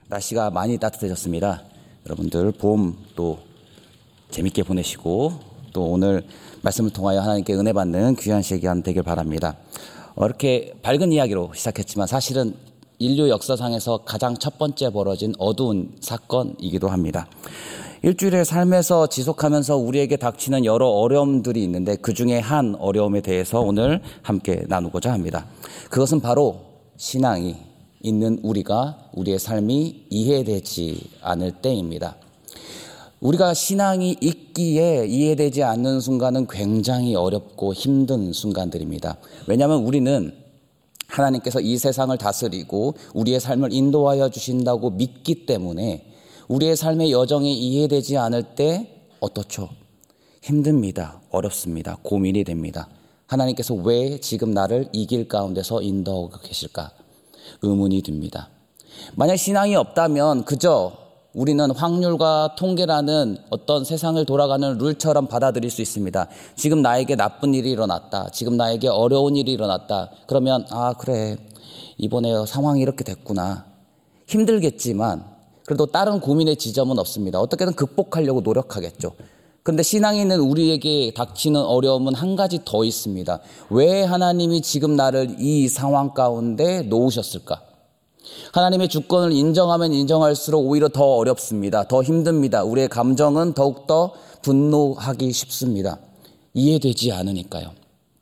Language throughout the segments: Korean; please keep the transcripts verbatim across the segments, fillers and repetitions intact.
날씨가 많이 따뜻해졌습니다. 여러분들 봄 또 재밌게 보내시고 또 오늘 말씀을 통하여 하나님께 은혜 받는 귀한 시간 되길 바랍니다. 어, 이렇게 밝은 이야기로 시작했지만 사실은 인류 역사상에서 가장 첫 번째 벌어진 어두운 사건이기도 합니다. 일주일의 삶에서 지속하면서 우리에게 닥치는 여러 어려움들이 있는데 그 중에 한 어려움에 대해서 오늘 함께 나누고자 합니다. 그것은 바로 신앙이 있는 우리가 우리의 삶이 이해되지 않을 때입니다. 우리가 신앙이 있기에 이해되지 않는 순간은 굉장히 어렵고 힘든 순간들입니다. 왜냐하면 우리는 하나님께서 이 세상을 다스리고 우리의 삶을 인도하여 주신다고 믿기 때문에 우리의 삶의 여정이 이해되지 않을 때 어떻죠? 힘듭니다. 어렵습니다. 고민이 됩니다. 하나님께서 왜 지금 나를 이 길 가운데서 인도하고 계실까? 의문이 듭니다. 만약 신앙이 없다면 그저 우리는 확률과 통계라는 어떤 세상을 돌아가는 룰처럼 받아들일 수 있습니다. 지금 나에게 나쁜 일이 일어났다. 지금 나에게 어려운 일이 일어났다. 그러면 아 그래 이번에 상황이 이렇게 됐구나. 힘들겠지만 그래도 다른 고민의 지점은 없습니다. 어떻게든 극복하려고 노력하겠죠. 그런데 신앙이 있는 우리에게 닥치는 어려움은 한 가지 더 있습니다. 왜 하나님이 지금 나를 이 상황 가운데 놓으셨을까? 하나님의 주권을 인정하면 인정할수록 오히려 더 어렵습니다. 더 힘듭니다. 우리의 감정은 더욱더 분노하기 쉽습니다. 이해되지 않으니까요.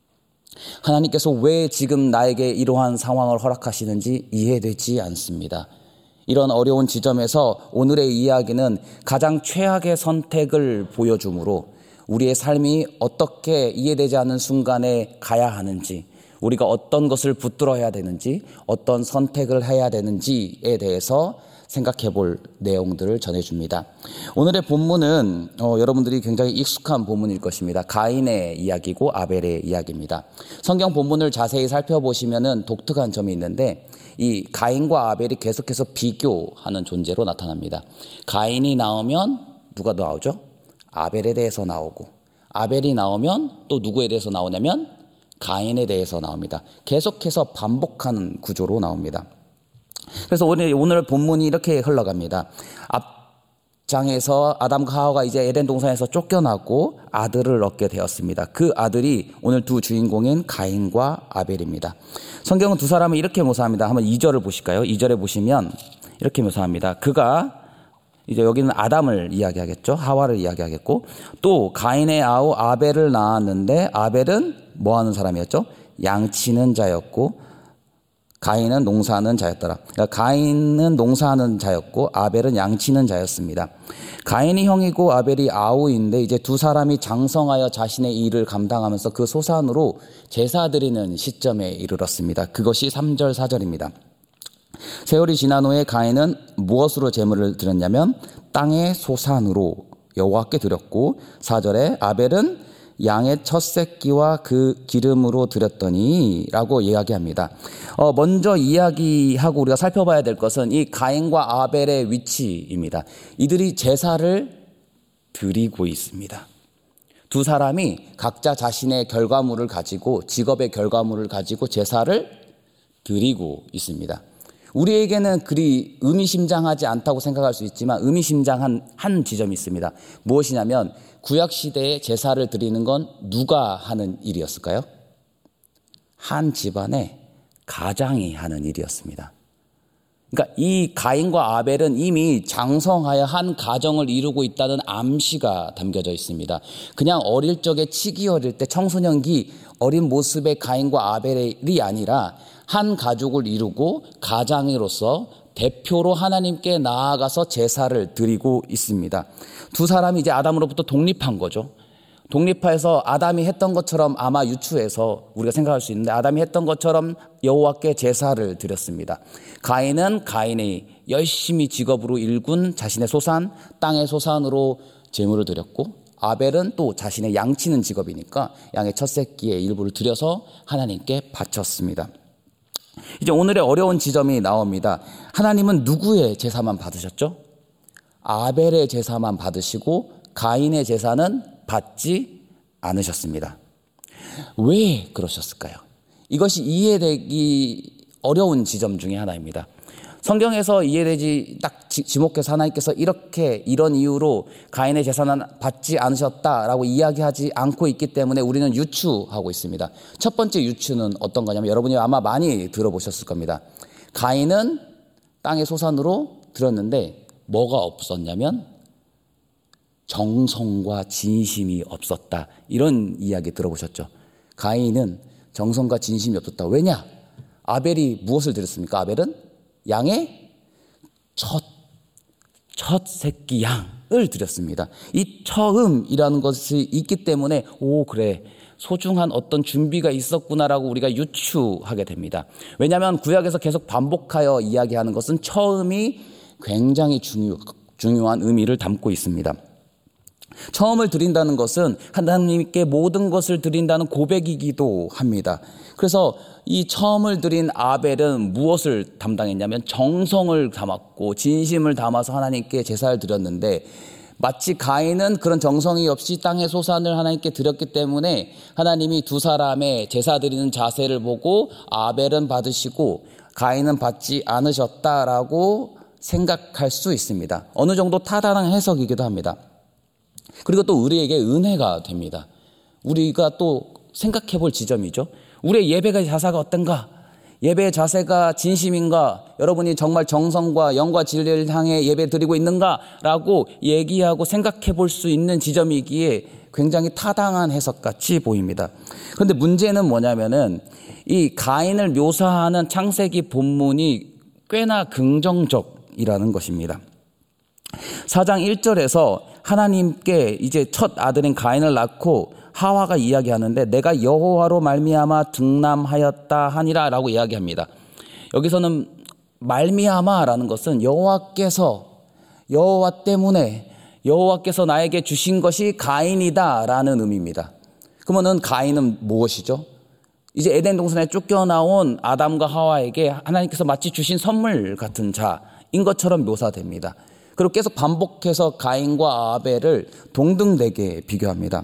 하나님께서 왜 지금 나에게 이러한 상황을 허락하시는지 이해되지 않습니다. 이런 어려운 지점에서 오늘의 이야기는 가장 최악의 선택을 보여주므로 우리의 삶이 어떻게 이해되지 않는 순간에 가야 하는지, 우리가 어떤 것을 붙들어야 되는지, 어떤 선택을 해야 되는지에 대해서 생각해 볼 내용들을 전해줍니다. 오늘의 본문은 어, 여러분들이 굉장히 익숙한 본문일 것입니다. 가인의 이야기고 아벨의 이야기입니다. 성경 본문을 자세히 살펴보시면은 독특한 점이 있는데 이 가인과 아벨이 계속해서 비교하는 존재로 나타납니다. 가인이 나오면 누가 나오죠? 아벨에 대해서 나오고, 아벨이 나오면 또 누구에 대해서 나오냐면 가인에 대해서 나옵니다. 계속해서 반복하는 구조로 나옵니다. 그래서 오늘, 오늘 본문이 이렇게 흘러갑니다. 앞장에서 아담과 하와가 이제 에덴 동산에서 쫓겨나고 아들을 얻게 되었습니다. 그 아들이 오늘 두 주인공인 가인과 아벨입니다. 성경은 두 사람을 이렇게 묘사합니다. 한번 이 절을 보실까요? 이 절에 보시면 이렇게 묘사합니다. 그가 이제 여기는 아담을 이야기하겠죠. 하와를 이야기하겠고 또 가인의 아우 아벨을 낳았는데 아벨은 뭐 하는 사람이었죠? 양치는 자였고 가인은 농사하는 자였더라. 그러니까 가인은 농사하는 자였고 아벨은 양치는 자였습니다. 가인이 형이고 아벨이 아우인데 이제 두 사람이 장성하여 자신의 일을 감당하면서 그 소산으로 제사 드리는 시점에 이르렀습니다. 그것이 삼 절 사 절입니다. 세월이 지난 후에 가인은 무엇으로 제물을 드렸냐면 땅의 소산으로 여호와께 드렸고 사 절에 아벨은 양의 첫 새끼와 그 기름으로 드렸더니 라고 이야기합니다. 어, 먼저 이야기하고 우리가 살펴봐야 될 것은 이 가인과 아벨의 위치입니다. 이들이 제사를 드리고 있습니다. 두 사람이 각자 자신의 결과물을 가지고 직업의 결과물을 가지고 제사를 드리고 있습니다. 우리에게는 그리 의미심장하지 않다고 생각할 수 있지만 의미심장한 한 지점이 있습니다. 무엇이냐면 구약시대에 제사를 드리는 건 누가 하는 일이었을까요? 한 집안의 가장이 하는 일이었습니다. 그러니까 이 가인과 아벨은 이미 장성하여 한 가정을 이루고 있다는 암시가 담겨져 있습니다. 그냥 어릴 적에 치기 어릴 때 청소년기 어린 모습의 가인과 아벨이 아니라 한 가족을 이루고 가장으로서 대표로 하나님께 나아가서 제사를 드리고 있습니다. 두 사람이 이제 아담으로부터 독립한 거죠. 독립해서 아담이 했던 것처럼 아마 유추해서 우리가 생각할 수 있는데 아담이 했던 것처럼 여호와께 제사를 드렸습니다. 가인은 가인의 열심히 직업으로 일군 자신의 소산, 땅의 소산으로 제물을 드렸고 아벨은 또 자신의 양치는 직업이니까 양의 첫 새끼의 일부를 드려서 하나님께 바쳤습니다. 이제 오늘의 어려운 지점이 나옵니다. 하나님은 누구의 제사만 받으셨죠? 아벨의 제사만 받으시고 가인의 제사는 받지 않으셨습니다. 왜 그러셨을까요? 이것이 이해되기 어려운 지점 중에 하나입니다. 성경에서 이해되지 딱 지목해서 하나님께서 이렇게 이런 이유로 가인의 재산은 받지 않으셨다라고 이야기하지 않고 있기 때문에 우리는 유추하고 있습니다. 첫 번째 유추는 어떤 거냐면 여러분이 아마 많이 들어보셨을 겁니다. 가인은 땅의 소산으로 들었는데 뭐가 없었냐면 정성과 진심이 없었다. 이런 이야기 들어보셨죠? 가인은 정성과 진심이 없었다. 왜냐? 아벨이 무엇을 드렸습니까? 아벨은 양의 첫, 첫 새끼 양을 드렸습니다. 이 처음이라는 것이 있기 때문에 오 그래 소중한 어떤 준비가 있었구나라고 우리가 유추하게 됩니다. 왜냐하면 구약에서 계속 반복하여 이야기하는 것은 처음이 굉장히 중요, 중요한 의미를 담고 있습니다. 처음을 드린다는 것은 하나님께 모든 것을 드린다는 고백이기도 합니다. 그래서 이 처음을 드린 아벨은 무엇을 담당했냐면 정성을 담았고 진심을 담아서 하나님께 제사를 드렸는데 마치 가인은 그런 정성이 없이 땅의 소산을 하나님께 드렸기 때문에 하나님이 두 사람의 제사 드리는 자세를 보고 아벨은 받으시고 가인은 받지 않으셨다라고 생각할 수 있습니다. 어느 정도 타당한 해석이기도 합니다. 그리고 또 우리에게 은혜가 됩니다. 우리가 또 생각해 볼 지점이죠. 우리의 예배의 자세가 어떤가? 예배의 자세가 진심인가? 여러분이 정말 정성과 영과 진리를 향해 예배 드리고 있는가라고 얘기하고 생각해 볼 수 있는 지점이기에 굉장히 타당한 해석같이 보입니다. 그런데 문제는 뭐냐면은 이 가인을 묘사하는 창세기 본문이 꽤나 긍정적이라는 것입니다. 사 장 일 절에서 하나님께 이제 첫 아들인 가인을 낳고 하와가 이야기하는데 내가 여호와로 말미암아 등남하였다 하니라 라고 이야기합니다. 여기서는 말미암아라는 것은 여호와께서 여호와 때문에 여호와께서 나에게 주신 것이 가인이다 라는 의미입니다. 그러면 가인은 무엇이죠? 이제 에덴 동산에 쫓겨나온 아담과 하와에게 하나님께서 마치 주신 선물 같은 자인 것처럼 묘사됩니다. 그리고 계속 반복해서 가인과 아벨을 동등되게 비교합니다.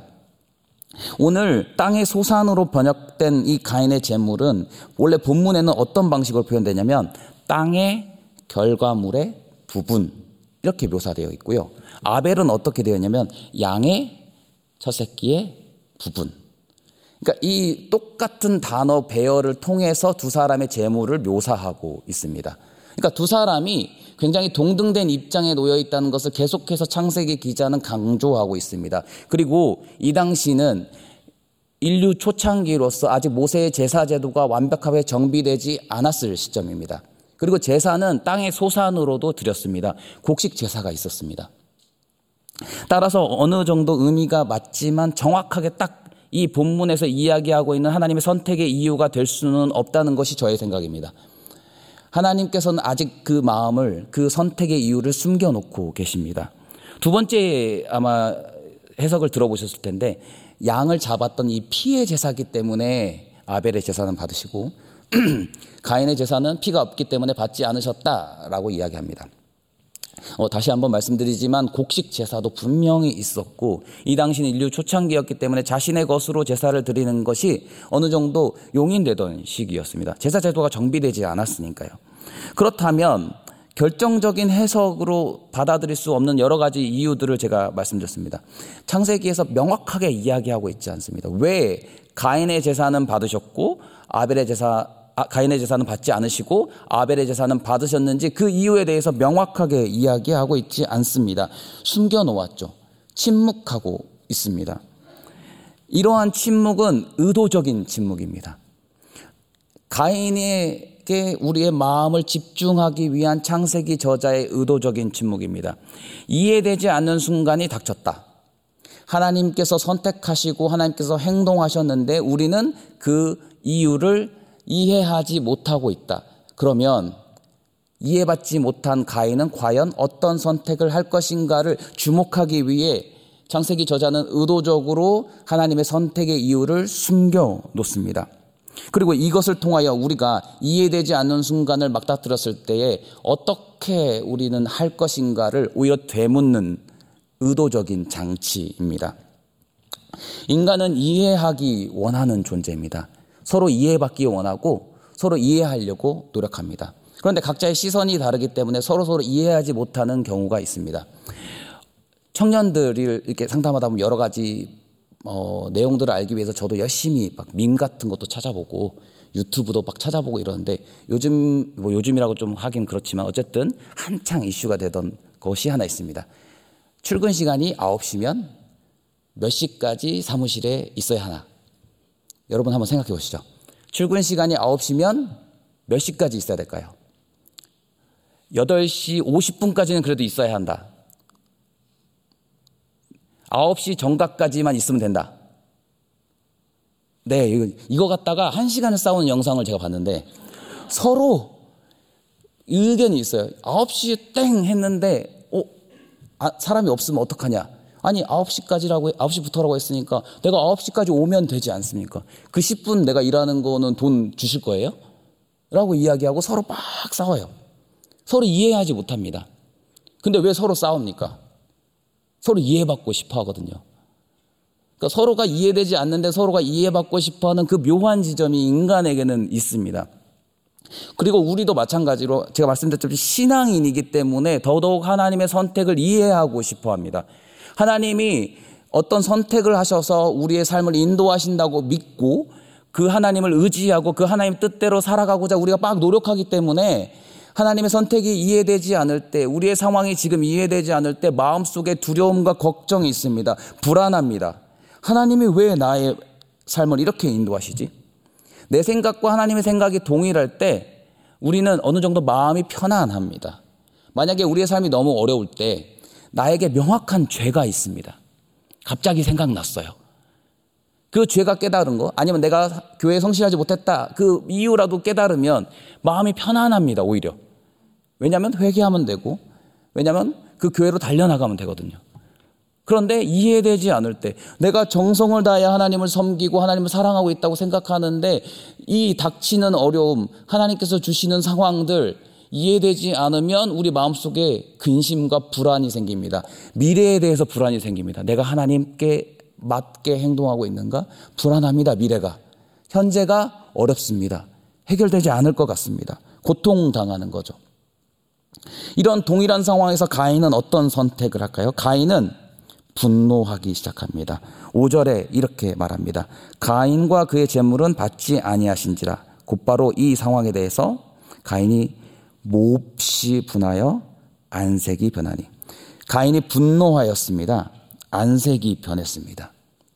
오늘 땅의 소산으로 번역된 이 가인의 제물은 원래 본문에는 어떤 방식으로 표현되냐면 땅의 결과물의 부분 이렇게 묘사되어 있고요. 아벨은 어떻게 되었냐면 양의 첫 새끼의 부분. 그러니까 이 똑같은 단어 배열을 통해서 두 사람의 제물을 묘사하고 있습니다. 그러니까 두 사람이 굉장히 동등된 입장에 놓여 있다는 것을 계속해서 창세기 기자는 강조하고 있습니다. 그리고 이 당시는 인류 초창기로서 아직 모세의 제사 제도가 완벽하게 정비되지 않았을 시점입니다. 그리고 제사는 땅의 소산으로도 드렸습니다. 곡식 제사가 있었습니다. 따라서 어느 정도 의미가 맞지만 정확하게 딱 이 본문에서 이야기하고 있는 하나님의 선택의 이유가 될 수는 없다는 것이 저의 생각입니다. 하나님께서는 아직 그 마음을, 그 선택의 이유를 숨겨놓고 계십니다. 두 번째 아마 해석을 들어보셨을 텐데 양을 잡았던 이 피의 제사기 때문에 아벨의 제사는 받으시고 가인의 제사는 피가 없기 때문에 받지 않으셨다라고 이야기합니다. 어, 다시 한번 말씀드리지만 곡식 제사도 분명히 있었고 이 당시는 인류 초창기였기 때문에 자신의 것으로 제사를 드리는 것이 어느 정도 용인되던 시기였습니다. 제사 제도가 정비되지 않았으니까요. 그렇다면 결정적인 해석으로 받아들일 수 없는 여러 가지 이유들을 제가 말씀드렸습니다. 창세기에서 명확하게 이야기하고 있지 않습니다. 왜 가인의 제사는 받으셨고 아벨의 제사 아, 가인의 제사는 받지 않으시고 아벨의 제사는 받으셨는지 그 이유에 대해서 명확하게 이야기하고 있지 않습니다. 숨겨놓았죠. 침묵하고 있습니다. 이러한 침묵은 의도적인 침묵입니다. 가인에게 우리의 마음을 집중하기 위한 창세기 저자의 의도적인 침묵입니다. 이해되지 않는 순간이 닥쳤다. 하나님께서 선택하시고 하나님께서 행동하셨는데 우리는 그 이유를 이해하지 못하고 있다. 그러면 이해받지 못한 가인은 과연 어떤 선택을 할 것인가를 주목하기 위해 창세기 저자는 의도적으로 하나님의 선택의 이유를 숨겨 놓습니다. 그리고 이것을 통하여 우리가 이해되지 않는 순간을 맞닥뜨렸을 때에 어떻게 우리는 할 것인가를 오히려 되묻는 의도적인 장치입니다. 인간은 이해하기 원하는 존재입니다. 서로 이해받기 원하고 서로 이해하려고 노력합니다. 그런데 각자의 시선이 다르기 때문에 서로서로 이해하지 못하는 경우가 있습니다. 청년들을 이렇게 상담하다 보면 여러 가지 어, 내용들을 알기 위해서 저도 열심히 막 밈 같은 것도 찾아보고 유튜브도 막 찾아보고 이러는데 요즘 뭐 요즘이라고 좀 하긴 그렇지만 어쨌든 한창 이슈가 되던 것이 하나 있습니다. 출근 시간이 아홉 시면 몇 시까지 사무실에 있어야 하나? 여러분 한번 생각해 보시죠. 출근 시간이 아홉 시면 몇 시까지 있어야 될까요? 여덟 시 오십 분까지는 그래도 있어야 한다. 아홉 시 정각까지만 있으면 된다. 네, 이거, 이거 갖다가 한 시간을 싸우는 영상을 제가 봤는데 서로 의견이 있어요. 아홉 시에 땡 했는데 어, 아, 사람이 없으면 어떡하냐. 아니 아홉 시까지라고 아홉 시부터라고 했으니까 내가 아홉 시까지 오면 되지 않습니까? 그 십 분 내가 일하는 거는 돈 주실 거예요? 라고 이야기하고 서로 막 싸워요. 서로 이해하지 못합니다. 근데 왜 서로 싸웁니까? 서로 이해받고 싶어 하거든요. 그러니까 서로가 이해되지 않는데 서로가 이해받고 싶어 하는 그 묘한 지점이 인간에게는 있습니다. 그리고 우리도 마찬가지로 제가 말씀드렸듯이 신앙인이기 때문에 더더욱 하나님의 선택을 이해하고 싶어 합니다. 하나님이 어떤 선택을 하셔서 우리의 삶을 인도하신다고 믿고 그 하나님을 의지하고 그 하나님 뜻대로 살아가고자 우리가 막 노력하기 때문에 하나님의 선택이 이해되지 않을 때, 우리의 상황이 지금 이해되지 않을 때 마음속에 두려움과 걱정이 있습니다. 불안합니다. 하나님이 왜 나의 삶을 이렇게 인도하시지? 내 생각과 하나님의 생각이 동일할 때 우리는 어느 정도 마음이 편안합니다. 만약에 우리의 삶이 너무 어려울 때 나에게 명확한 죄가 있습니다. 갑자기 생각났어요. 그 죄가 깨달은 거, 아니면 내가 교회에 성실하지 못했다, 그 이유라도 깨달으면 마음이 편안합니다, 오히려. 왜냐하면 회개하면 되고, 왜냐하면 그 교회로 달려나가면 되거든요. 그런데 이해되지 않을 때, 내가 정성을 다해 하나님을 섬기고 하나님을 사랑하고 있다고 생각하는데 이 닥치는 어려움, 하나님께서 주시는 상황들 이해되지 않으면 우리 마음속에 근심과 불안이 생깁니다. 미래에 대해서 불안이 생깁니다. 내가 하나님께 맞게 행동하고 있는가? 불안합니다. 미래가. 현재가 어렵습니다. 해결되지 않을 것 같습니다. 고통당하는 거죠. 이런 동일한 상황에서 가인은 어떤 선택을 할까요? 가인은 분노하기 시작합니다. 오 절에 이렇게 말합니다. 가인과 그의 재물은 받지 아니하신지라. 곧바로 이 상황에 대해서 가인이 몹시 분하여 안색이 변하니. 가인이 분노하였습니다. 안색이 변했습니다.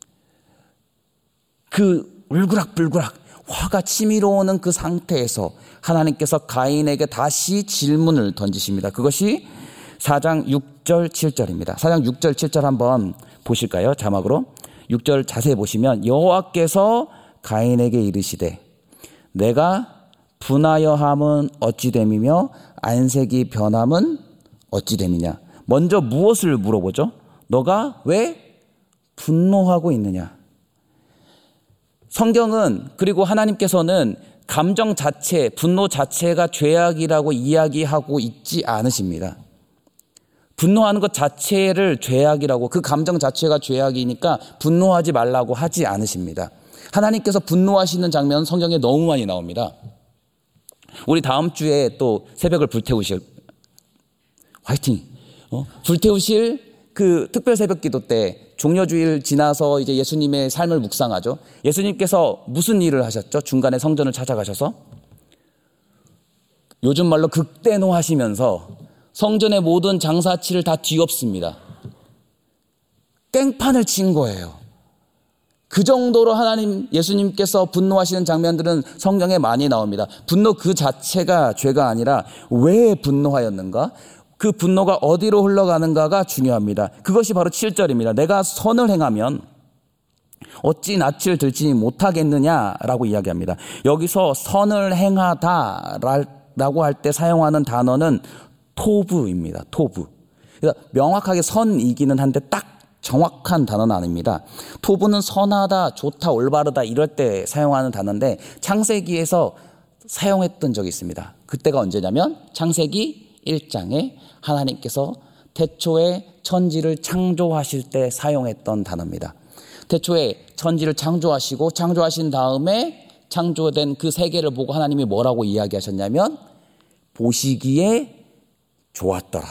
그 울그락불그락 화가 치밀어 오는 그 상태에서 하나님께서 가인에게 다시 질문을 던지십니다. 그것이 사 장 육 절 칠 절입니다. 사 장 육 절 칠 절 한번 보실까요? 자막으로. 육 절 자세히 보시면 여호와께서 가인에게 이르시되 내가 분하여함은 어찌 됨이며 안색이 변함은 어찌 됨이냐. 먼저 무엇을 물어보죠? 너가 왜 분노하고 있느냐? 성경은, 그리고 하나님께서는 감정 자체, 분노 자체가 죄악이라고 이야기하고 있지 않으십니다. 분노하는 것 자체를 죄악이라고, 그 감정 자체가 죄악이니까 분노하지 말라고 하지 않으십니다. 하나님께서 분노하시는 장면 성경에 너무 많이 나옵니다. 우리 다음 주에 또 새벽을 불태우실, 화이팅! 어? 불태우실 그 특별 새벽 기도 때 종려주일 지나서 이제 예수님의 삶을 묵상하죠. 예수님께서 무슨 일을 하셨죠? 중간에 성전을 찾아가셔서 요즘 말로 극대노하시면서 성전의 모든 장사치를 다 뒤엎습니다. 깽판을 친 거예요. 그 정도로 하나님, 예수님께서 분노하시는 장면들은 성경에 많이 나옵니다. 분노 그 자체가 죄가 아니라 왜 분노하였는가? 그 분노가 어디로 흘러가는가가 중요합니다. 그것이 바로 칠 절입니다. 내가 선을 행하면 어찌 낯을 들지 못하겠느냐라고 이야기합니다. 여기서 선을 행하다라고 할 때 사용하는 단어는 토브입니다. 토브. 그래서 명확하게 선이기는 한데 딱 정확한 단어는 아닙니다. 토브는 선하다, 좋다, 올바르다 이럴 때 사용하는 단어인데 창세기에서 사용했던 적이 있습니다. 그때가 언제냐면 창세기 일 장에 하나님께서 태초에 천지를 창조하실 때 사용했던 단어입니다. 태초에 천지를 창조하시고 창조하신 다음에 창조된 그 세계를 보고 하나님이 뭐라고 이야기하셨냐면 보시기에 좋았더라.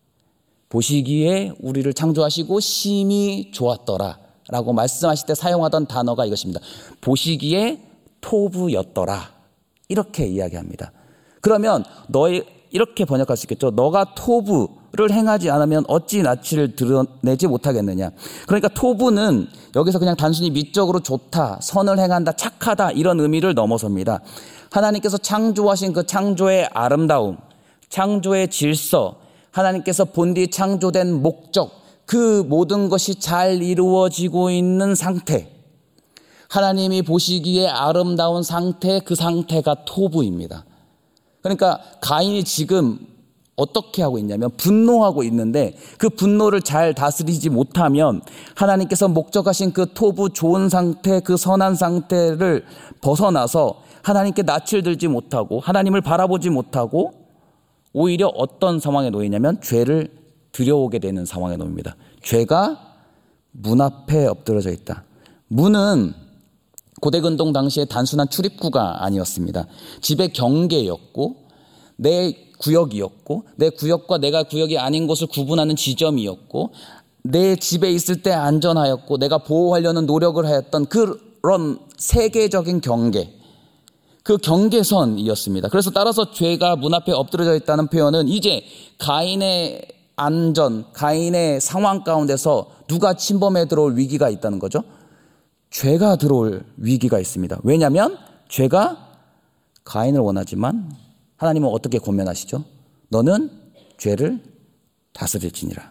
보시기에 우리를 창조하시고 심히 좋았더라 라고 말씀하실 때 사용하던 단어가 이것입니다. 보시기에 토부였더라. 이렇게 이야기합니다. 그러면 너의 이렇게 번역할 수 있겠죠. 너가 토부를 행하지 않으면 어찌 낯을 드러내지 못하겠느냐. 그러니까 토부는 여기서 그냥 단순히 미적으로 좋다, 선을 행한다, 착하다 이런 의미를 넘어섭니다. 하나님께서 창조하신 그 창조의 아름다움, 창조의 질서, 하나님께서 본디 창조된 목적, 그 모든 것이 잘 이루어지고 있는 상태, 하나님이 보시기에 아름다운 상태, 그 상태가 토부입니다. 그러니까 가인이 지금 어떻게 하고 있냐면 분노하고 있는데 그 분노를 잘 다스리지 못하면 하나님께서 목적하신 그 토부 좋은 상태, 그 선한 상태를 벗어나서 하나님께 낯을 들지 못하고 하나님을 바라보지 못하고 오히려 어떤 상황에 놓이냐면 죄를 들여오게 되는 상황에 놓입니다. 죄가 문 앞에 엎드러져 있다. 문은 고대 근동 당시에 단순한 출입구가 아니었습니다. 집의 경계였고 내 구역이었고 내 구역과 내가 구역이 아닌 곳을 구분하는 지점이었고 내 집에 있을 때 안전하였고 내가 보호하려는 노력을 하였던 그런 세계적인 경계, 그 경계선이었습니다. 그래서 따라서 죄가 문 앞에 엎드러져 있다는 표현은 이제 가인의 안전, 가인의 상황 가운데서 누가 침범해 들어올 위기가 있다는 거죠. 죄가 들어올 위기가 있습니다. 왜냐하면 죄가 가인을 원하지만 하나님은 어떻게 권면하시죠? 너는 죄를 다스릴지니라.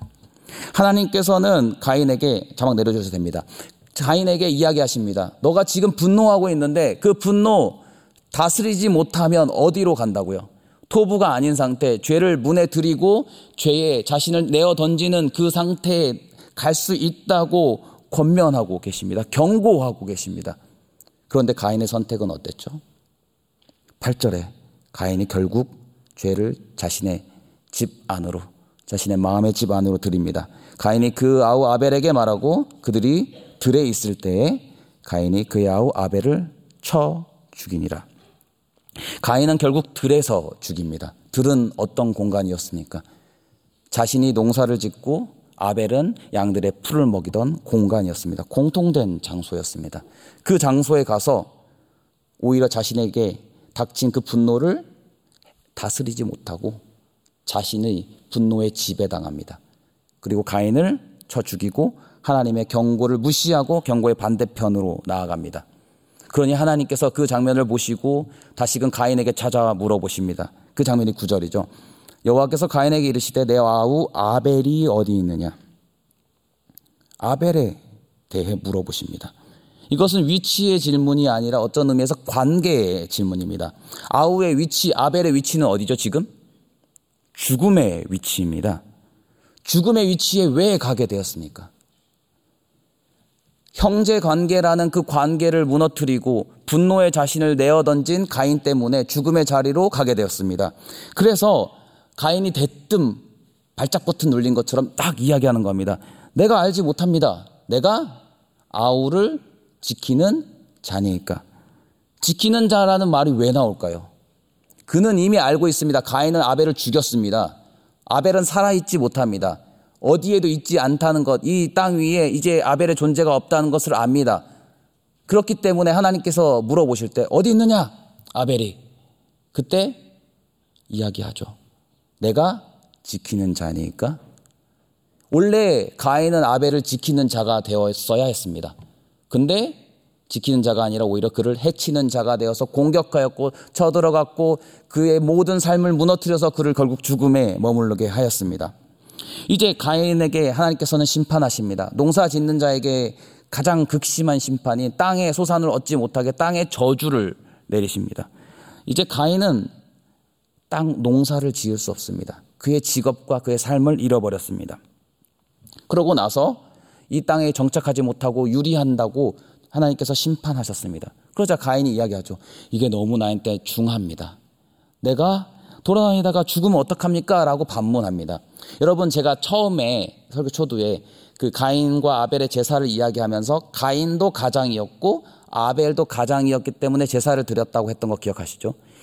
하나님께서는 가인에게 자막 내려주셔도 됩니다. 가인에게 이야기하십니다. 너가 지금 분노하고 있는데 그 분노 다스리지 못하면 어디로 간다고요? 토부가 아닌 상태, 죄를 문에 들이고 죄에 자신을 내어 던지는 그 상태에 갈 수 있다고 권면하고 계십니다. 경고하고 계십니다. 그런데 가인의 선택은 어땠죠? 팔 절에 가인이 결국 죄를 자신의 집 안으로, 자신의 마음의 집 안으로 들입니다. 가인이 그 아우 아벨에게 말하고 그들이 들에 있을 때에 가인이 그의 아우 아벨을 쳐 죽이니라. 가인은 결국 들에서 죽입니다. 들은 어떤 공간이었습니까? 자신이 농사를 짓고 아벨은 양들의 풀을 먹이던 공간이었습니다. 공통된 장소였습니다. 그 장소에 가서 오히려 자신에게 닥친 그 분노를 다스리지 못하고 자신의 분노에 지배당합니다. 그리고 가인을 쳐 죽이고 하나님의 경고를 무시하고 경고의 반대편으로 나아갑니다. 그러니 하나님께서 그 장면을 보시고 다시금 가인에게 찾아와 물어보십니다. 그 장면이 구 절이죠. 여호와께서 가인에게 이르시되 내 아우 아벨이 어디 있느냐. 아벨에 대해 물어보십니다. 이것은 위치의 질문이 아니라 어떤 의미에서 관계의 질문입니다. 아우의 위치, 아벨의 위치는 어디죠 지금? 죽음의 위치입니다. 죽음의 위치에 왜 가게 되었습니까? 형제 관계라는 그 관계를 무너뜨리고 분노의 자신을 내어던진 가인 때문에 죽음의 자리로 가게 되었습니다. 그래서 가인이 대뜸 발작 버튼 눌린 것처럼 딱 이야기하는 겁니다. 내가 알지 못합니다. 내가 아우를 지키는 자니까. 지키는 자라는 말이 왜 나올까요? 그는 이미 알고 있습니다. 가인은 아벨을 죽였습니다. 아벨은 살아있지 못합니다. 어디에도 있지 않다는 것, 이 땅 위에 이제 아벨의 존재가 없다는 것을 압니다. 그렇기 때문에 하나님께서 물어보실 때 어디 있느냐? 아벨이. 그때 이야기하죠. 내가 지키는 자니까. 원래 가인은 아벨을 지키는 자가 되었어야 했습니다. 근데 지키는 자가 아니라 오히려 그를 해치는 자가 되어서 공격하였고 쳐들어갔고 그의 모든 삶을 무너뜨려서 그를 결국 죽음에 머무르게 하였습니다. 이제 가인에게 하나님께서는 심판하십니다. 농사 짓는 자에게 가장 극심한 심판이 땅의 소산을 얻지 못하게 땅의 저주를 내리십니다. 이제 가인은 땅 농사를 지을 수 없습니다. 그의 직업과 그의 삶을 잃어버렸습니다. 그러고 나서 이 땅에 정착하지 못하고 유리한다고 하나님께서 심판하셨습니다. 그러자 가인이 이야기하죠. 이게 너무 나한테 중합니다. 내가 돌아다니다가 죽으면 어떡합니까? 라고 반문합니다. 여러분, 제가 처음에 설교 초두에 그 가인과 아벨의 제사를 이야기하면서 가인도 가장이었고 아벨도 가장이었기 때문에 제사를 드렸다고 했던 거 기억하시죠?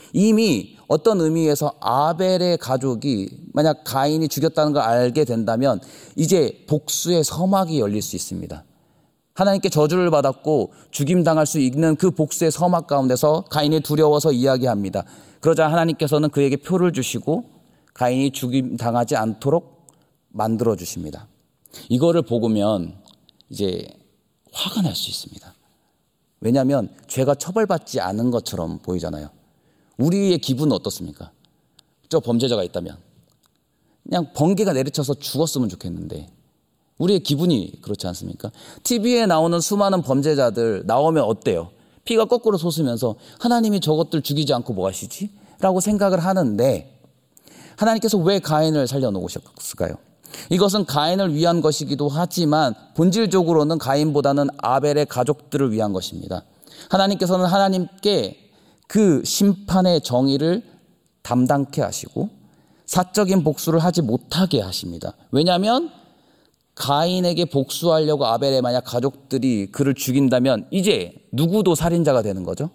이미 어떤 의미에서 아벨의 가족이 만약 가인이 죽였다는 걸 알게 된다면 이제 복수의 서막이 열릴 수 있습니다. 하나님께 저주를 받았고 죽임당할 수 있는 그 복수의 서막 가운데서 가인이 두려워서 이야기합니다. 그러자 하나님께서는 그에게 표를 주시고 가인이 죽임당하지 않도록 만들어 주십니다. 이거를 보면 이제 화가 날 수 있습니다. 왜냐하면 죄가 처벌받지 않은 것처럼 보이잖아요. 우리의 기분은 어떻습니까? 저 범죄자가 있다면 그냥 번개가 내리쳐서 죽었으면 좋겠는데 우리의 기분이 그렇지 않습니까? 티비에 나오는 수많은 범죄자들 나오면 어때요? 피가 거꾸로 솟으면서 하나님이 저것들 죽이지 않고 뭐 하시지? 라고 생각을 하는데 하나님께서 왜 가인을 살려놓으셨을까요? 이것은 가인을 위한 것이기도 하지만 본질적으로는 가인보다는 아벨의 가족들을 위한 것입니다. 하나님께서는 하나님께 그 심판의 정의를 담당케 하시고 사적인 복수를 하지 못하게 하십니다. 왜냐하면 가인에게 복수하려고 아벨의 만약 가족들이 그를 죽인다면 이제 누구도 살인자가 되는 거죠.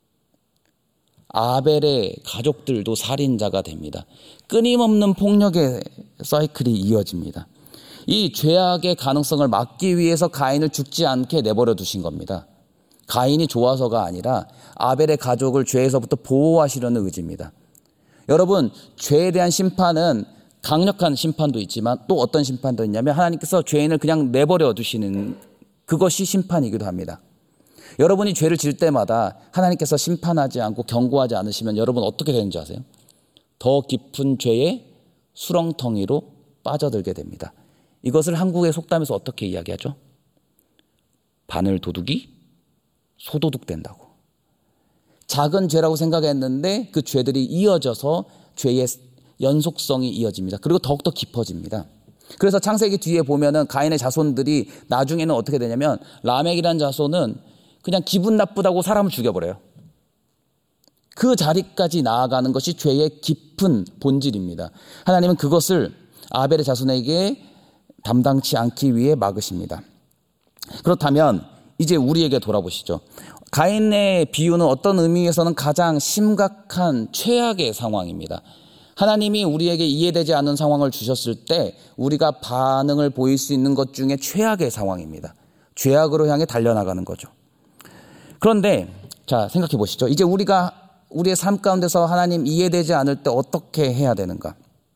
아벨의 가족들도 살인자가 됩니다. 끊임없는 폭력의 사이클이 이어집니다. 이 죄악의 가능성을 막기 위해서 가인을 죽지 않게 내버려 두신 겁니다. 가인이 좋아서가 아니라 아벨의 가족을 죄에서부터 보호하시려는 의지입니다. 여러분, 죄에 대한 심판은 강력한 심판도 있지만 또 어떤 심판도 있냐면 하나님께서 죄인을 그냥 내버려 두시는 그것이 심판이기도 합니다. 여러분이 죄를 질 때마다 하나님께서 심판하지 않고 경고하지 않으시면 여러분 어떻게 되는지 아세요? 더 깊은 죄의 수렁텅이로 빠져들게 됩니다. 이것을 한국의 속담에서 어떻게 이야기하죠? 바늘 도둑이 소도둑 된다고. 작은 죄라고 생각했는데 그 죄들이 이어져서 죄의 연속성이 이어집니다. 그리고 더욱더 깊어집니다. 그래서 창세기 뒤에 보면은 가인의 자손들이 나중에는 어떻게 되냐면 라멕이라는 자손은 그냥 기분 나쁘다고 사람을 죽여버려요. 그 자리까지 나아가는 것이 죄의 깊은 본질입니다. 하나님은 그것을 아벨의 자손에게 담당치 않기 위해 막으십니다. 그렇다면 이제 우리에게 돌아보시죠. 가인의 비유는 어떤 의미에서는 가장 심각한 최악의 상황입니다. 하나님이 우리에게 이해되지 않는 상황을 주셨을 때 우리가 반응을 보일 수 있는 것 중에 최악의 상황입니다. 죄악으로 향해 달려나가는 거죠. 그런데 자 생각해 보시죠. 이제 우리가 우리의 삶 가운데서 하나님 이해되지 않을 때 어떻게 해야 되는가?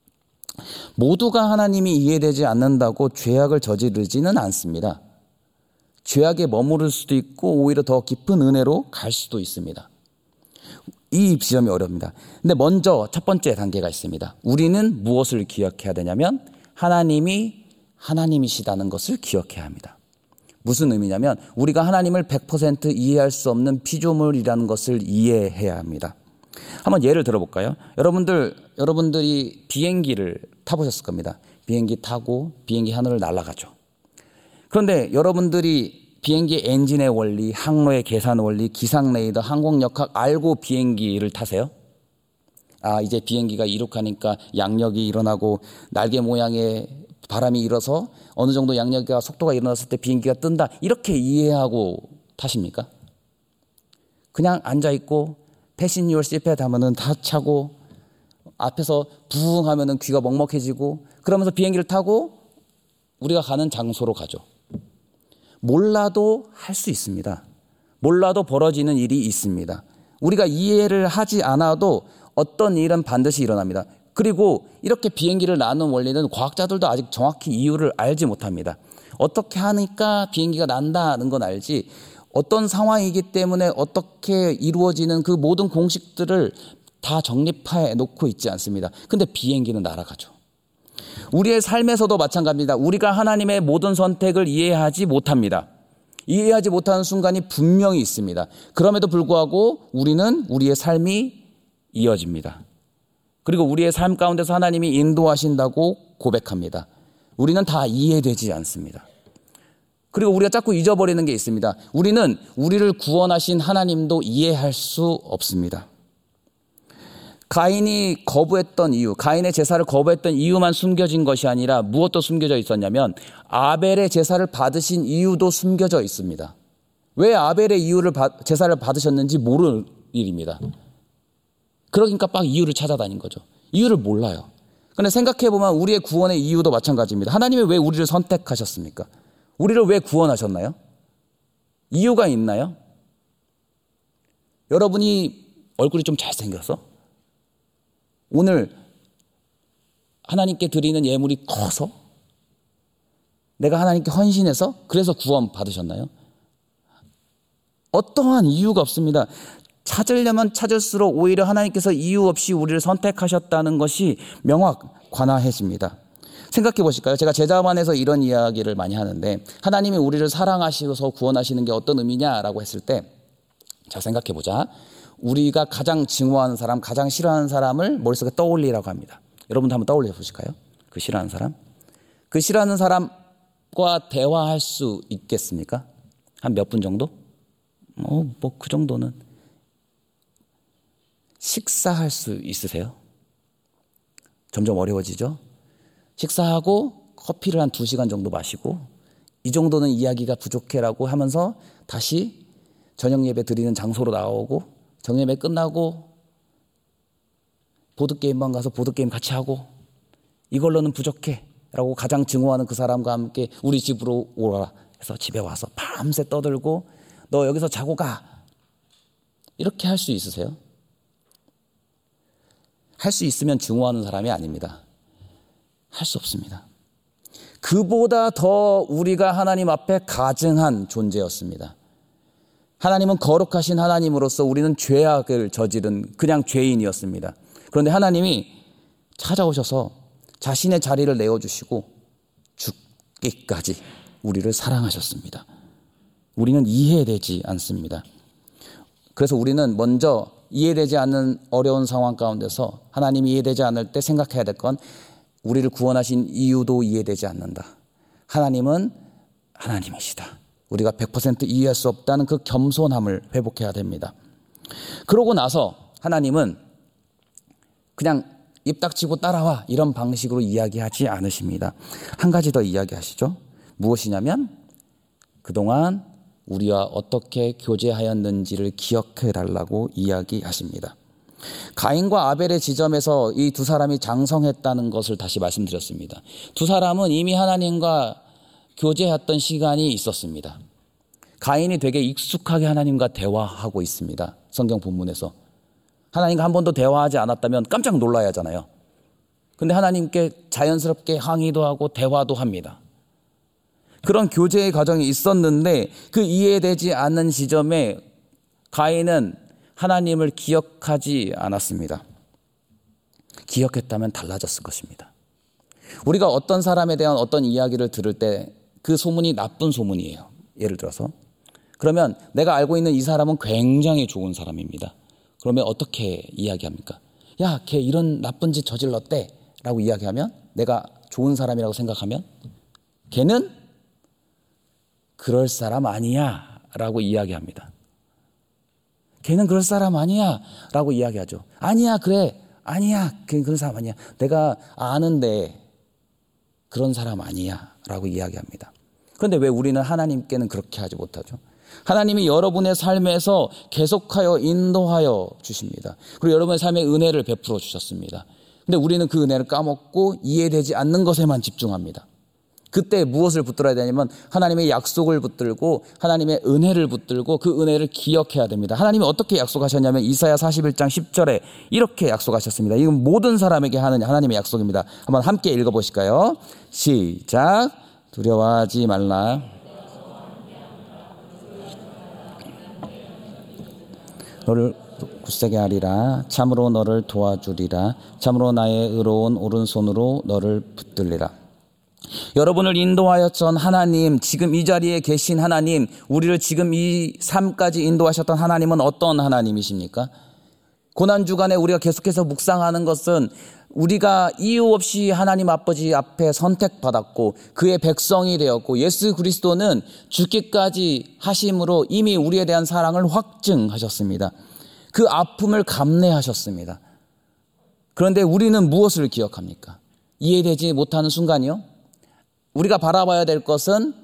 모두가 하나님이 이해되지 않는다고 죄악을 저지르지는 않습니다. 죄악에 머무를 수도 있고 오히려 더 깊은 은혜로 갈 수도 있습니다. 이 지점이 어렵습니다. 근데 먼저 첫 번째 단계가 있습니다. 우리는 무엇을 기억해야 되냐면 하나님이 하나님이시다는 것을 기억해야 합니다. 무슨 의미냐면 우리가 하나님을 백 퍼센트 이해할 수 없는 피조물이라는 것을 이해해야 합니다. 한번 예를 들어볼까요? 여러분들, 여러분들이 비행기를 타보셨을 겁니다. 비행기 타고 비행기 하늘을 날아가죠. 그런데 여러분들이 비행기 엔진의 원리, 항로의 계산 원리, 기상 레이더, 항공역학 알고 비행기를 타세요? 아, 이제 비행기가 이륙하니까 양력이 일어나고 날개 모양의 바람이 일어서 어느 정도 양력과 속도가 일어났을 때 비행기가 뜬다. 이렇게 이해하고 타십니까? 그냥 앉아있고 패신 유어 시트벨트 하면은 다 차고 앞에서 부웅 하면은 귀가 먹먹해지고 그러면서 비행기를 타고 우리가 가는 장소로 가죠. 몰라도 할 수 있습니다. 몰라도 벌어지는 일이 있습니다. 우리가 이해를 하지 않아도 어떤 일은 반드시 일어납니다. 그리고 이렇게 비행기를 나눈 원리는 과학자들도 아직 정확히 이유를 알지 못합니다. 어떻게 하니까 비행기가 난다는 건 알지 어떤 상황이기 때문에 어떻게 이루어지는 그 모든 공식들을 다 정립해 놓고 있지 않습니다. 근데 비행기는 날아가죠. 우리의 삶에서도 마찬가지입니다. 우리가 하나님의 모든 선택을 이해하지 못합니다. 이해하지 못하는 순간이 분명히 있습니다. 그럼에도 불구하고 우리는 우리의 삶이 이어집니다. 그리고 우리의 삶 가운데서 하나님이 인도하신다고 고백합니다. 우리는 다 이해되지 않습니다. 그리고 우리가 자꾸 잊어버리는 게 있습니다. 우리는 우리를 구원하신 하나님도 이해할 수 없습니다. 가인이 거부했던 이유, 가인의 제사를 거부했던 이유만 숨겨진 것이 아니라 무엇도 숨겨져 있었냐면 아벨의 제사를 받으신 이유도 숨겨져 있습니다. 왜 아벨의 이유를 제사를 받으셨는지 모르는 일입니다. 그러니까 막 이유를 찾아다닌 거죠. 이유를 몰라요. 그런데 생각해보면 우리의 구원의 이유도 마찬가지입니다. 하나님이 왜 우리를 선택하셨습니까? 우리를 왜 구원하셨나요? 이유가 있나요? 여러분이 얼굴이 좀 잘생겨서? 오늘 하나님께 드리는 예물이 커서? 내가 하나님께 헌신해서? 그래서 구원 받으셨나요? 어떠한 이유가 없습니다. 찾으려면 찾을수록 오히려 하나님께서 이유 없이 우리를 선택하셨다는 것이 명확 관화해집니다. 생각해 보실까요? 제가 제자반에서 이런 이야기를 많이 하는데 하나님이 우리를 사랑하셔서 구원하시는 게 어떤 의미냐라고 했을 때 자, 생각해 보자. 우리가 가장 증오하는 사람, 가장 싫어하는 사람을 머릿속에 떠올리라고 합니다. 여러분도 한번 떠올려 보실까요? 그 싫어하는 사람? 그 싫어하는 사람과 대화할 수 있겠습니까? 한 몇 분 정도? 어, 뭐 그 정도는. 식사할 수 있으세요? 점점 어려워지죠? 식사하고 커피를 한 두 시간 정도 마시고 이 정도는 이야기가 부족해라고 하면서 다시 저녁 예배 드리는 장소로 나오고 저녁 예배 끝나고 보드게임방 가서 보드게임 같이 하고 이걸로는 부족해라고 가장 증오하는 그 사람과 함께 우리 집으로 오라 해서 집에 와서 밤새 떠들고 너 여기서 자고 가 이렇게 할 수 있으세요? 할 수 있으면 증오하는 사람이 아닙니다. 할 수 없습니다. 그보다 더 우리가 하나님 앞에 가증한 존재였습니다. 하나님은 거룩하신 하나님으로서 우리는 죄악을 저지른 그냥 죄인이었습니다. 그런데 하나님이 찾아오셔서 자신의 자리를 내어주시고 죽기까지 우리를 사랑하셨습니다. 우리는 이해되지 않습니다. 그래서 우리는 먼저 이해되지 않는 어려운 상황 가운데서 하나님이 이해되지 않을 때 생각해야 될 건 우리를 구원하신 이유도 이해되지 않는다. 하나님은 하나님이시다. 우리가 백 퍼센트 이해할 수 없다는 그 겸손함을 회복해야 됩니다. 그러고 나서 하나님은 그냥 입 닥치고 따라와 이런 방식으로 이야기하지 않으십니다. 한 가지 더 이야기하시죠. 무엇이냐면 그동안 우리와 어떻게 교제하였는지를 기억해 달라고 이야기하십니다. 가인과 아벨의 지점에서 이 두 사람이 장성했다는 것을 다시 말씀드렸습니다. 두 사람은 이미 하나님과 교제했던 시간이 있었습니다. 가인이 되게 익숙하게 하나님과 대화하고 있습니다. 성경 본문에서. 하나님과 한 번도 대화하지 않았다면 깜짝 놀라야 하잖아요. 근데 하나님께 자연스럽게 항의도 하고 대화도 합니다. 그런 교제의 과정이 있었는데 그 이해되지 않는 지점에 가인은 하나님을 기억하지 않았습니다. 기억했다면 달라졌을 것입니다. 우리가 어떤 사람에 대한 어떤 이야기를 들을 때 그 소문이 나쁜 소문이에요. 예를 들어서 그러면 내가 알고 있는 이 사람은 굉장히 좋은 사람입니다. 그러면 어떻게 이야기합니까? 야, 걔 이런 나쁜 짓 저질렀대 라고 이야기하면 내가 좋은 사람이라고 생각하면 걔는 그럴 사람 아니야 라고 이야기합니다. 걔는 그럴 사람 아니야 라고 이야기하죠. 아니야 그래 아니야 걔 그런 사람 아니야 내가 아는데 그런 사람 아니야 라고 이야기합니다. 그런데 왜 우리는 하나님께는 그렇게 하지 못하죠? 하나님이 여러분의 삶에서 계속하여 인도하여 주십니다. 그리고 여러분의 삶에 은혜를 베풀어 주셨습니다. 근데 우리는 그 은혜를 까먹고 이해되지 않는 것에만 집중합니다. 그때 무엇을 붙들어야 되냐면 하나님의 약속을 붙들고 하나님의 은혜를 붙들고 그 은혜를 기억해야 됩니다. 하나님이 어떻게 약속하셨냐면 이사야 사십일 장 십 절에 이렇게 약속하셨습니다. 이건 모든 사람에게 하는 하나님의 약속입니다. 한번 함께 읽어보실까요? 시작. 두려워하지 말라. 너를 굳세게 하리라. 참으로 너를 도와주리라. 참으로 나의 의로운 오른손으로 너를 붙들리라. 여러분을 인도하였던 하나님, 지금 이 자리에 계신 하나님, 우리를 지금 이 삶까지 인도하셨던 하나님은 어떤 하나님이십니까? 고난주간에 우리가 계속해서 묵상하는 것은 우리가 이유 없이 하나님 아버지 앞에 선택받았고 그의 백성이 되었고 예수 그리스도는 죽기까지 하심으로 이미 우리에 대한 사랑을 확증하셨습니다. 그 아픔을 감내하셨습니다. 그런데 우리는 무엇을 기억합니까? 이해되지 못하는 순간이요? 우리가 바라봐야 될 것은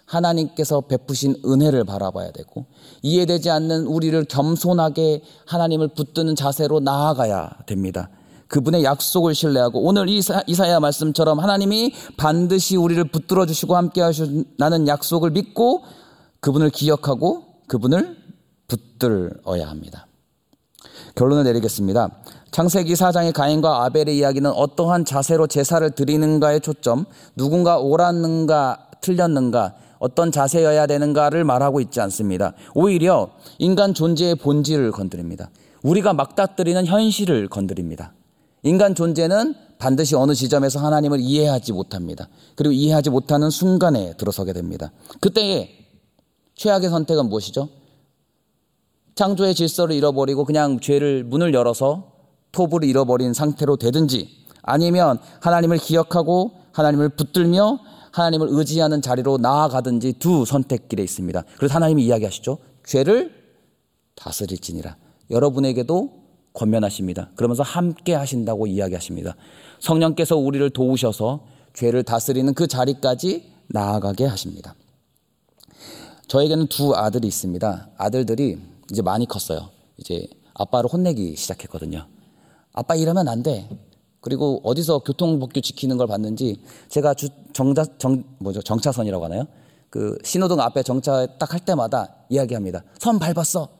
하나님께서 베푸신 은혜를 바라봐야 되고, 이해되지 않는 우리를 겸손하게 하나님을 붙드는 자세로 나아가야 됩니다. 그분의 약속을 신뢰하고, 오늘 이사, 이사야 말씀처럼 하나님이 반드시 우리를 붙들어 주시고 함께 하신다는 약속을 믿고 그분을 기억하고 그분을 붙들어야 합니다. 결론을 내리겠습니다. 창세기 사 장의 가인과 아벨의 이야기는 어떠한 자세로 제사를 드리는가에 초점, 누군가 옳았는가 틀렸는가, 어떤 자세여야 되는가를 말하고 있지 않습니다. 오히려 인간 존재의 본질을 건드립니다. 우리가 막다뜨리는 현실을 건드립니다. 인간 존재는 반드시 어느 지점에서 하나님을 이해하지 못합니다. 그리고 이해하지 못하는 순간에 들어서게 됩니다. 그때의 최악의 선택은 무엇이죠? 창조의 질서를 잃어버리고 그냥 죄를 문을 열어서 토부를 잃어버린 상태로 되든지, 아니면 하나님을 기억하고 하나님을 붙들며 하나님을 의지하는 자리로 나아가든지 두 선택길에 있습니다. 그래서 하나님이 이야기하시죠. 죄를 다스릴지니라. 여러분에게도 권면하십니다. 그러면서 함께 하신다고 이야기하십니다. 성령께서 우리를 도우셔서 죄를 다스리는 그 자리까지 나아가게 하십니다. 저에게는 두 아들이 있습니다. 아들들이 이제 많이 컸어요. 이제 아빠를 혼내기 시작했거든요. 아빠 이러면 안 돼. 그리고 어디서 교통법규 지키는 걸 봤는지, 제가 주, 정자, 정, 뭐죠? 정차선이라고 하나요? 그 신호등 앞에 정차 딱 할 때마다 이야기합니다. 선 밟았어.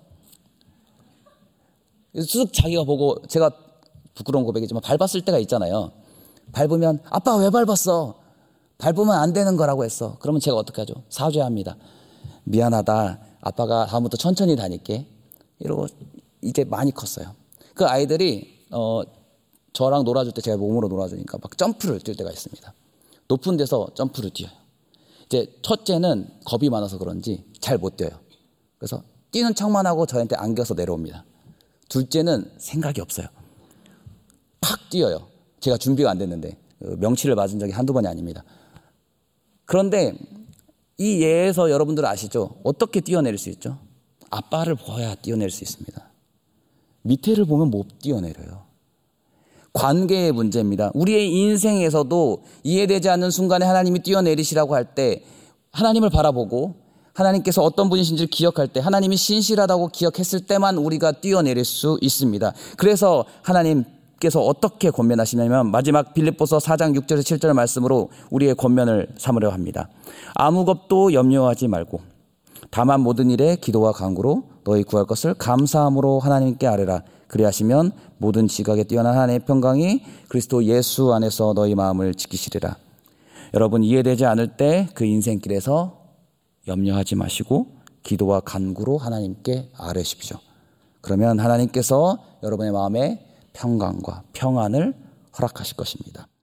쓱 자기가 보고, 제가 부끄러운 고백이지만 밟았을 때가 있잖아요. 밟으면 아빠 왜 밟았어? 밟으면 안 되는 거라고 했어. 그러면 제가 어떻게 하죠? 사죄합니다. 미안하다. 아빠가 다음부터 천천히 다닐게. 이러고 이제 많이 컸어요. 그 아이들이 어, 저랑 놀아줄 때 제가 몸으로 놀아주니까 막 점프를 뛸 때가 있습니다. 높은 데서 점프를 뛰어요. 이제 첫째는 겁이 많아서 그런지 잘 못 뛰어요. 그래서 뛰는 척만 하고 저한테 안겨서 내려옵니다. 둘째는 생각이 없어요. 팍 뛰어요. 제가 준비가 안 됐는데 명치를 맞은 적이 한두 번이 아닙니다. 그런데 이 예에서 여러분들 아시죠? 어떻게 뛰어내릴 수 있죠? 아빠를 보아야 뛰어낼 수 있습니다. 밑에를 보면 못 뛰어내려요. 관계의 문제입니다. 우리의 인생에서도 이해되지 않는 순간에 하나님이 뛰어내리시라고 할 때 하나님을 바라보고 하나님께서 어떤 분이신지를 기억할 때, 하나님이 신실하다고 기억했을 때만 우리가 뛰어내릴 수 있습니다. 그래서 하나님께서 어떻게 권면하시냐면 마지막 빌립보서 사 장 육 절에서 칠 절 말씀으로 우리의 권면을 삼으려 합니다. 아무것도 염려하지 말고 다만 모든 일에 기도와 간구로 너희 구할 것을 감사함으로 하나님께 아뢰라. 그리하시면 모든 지각에 뛰어난 하나님의 평강이 그리스도 예수 안에서 너희 마음을 지키시리라. 여러분, 이해되지 않을 때 그 인생길에서 염려하지 마시고 기도와 간구로 하나님께 아뢰십시오. 그러면 하나님께서 여러분의 마음에 평강과 평안을 허락하실 것입니다.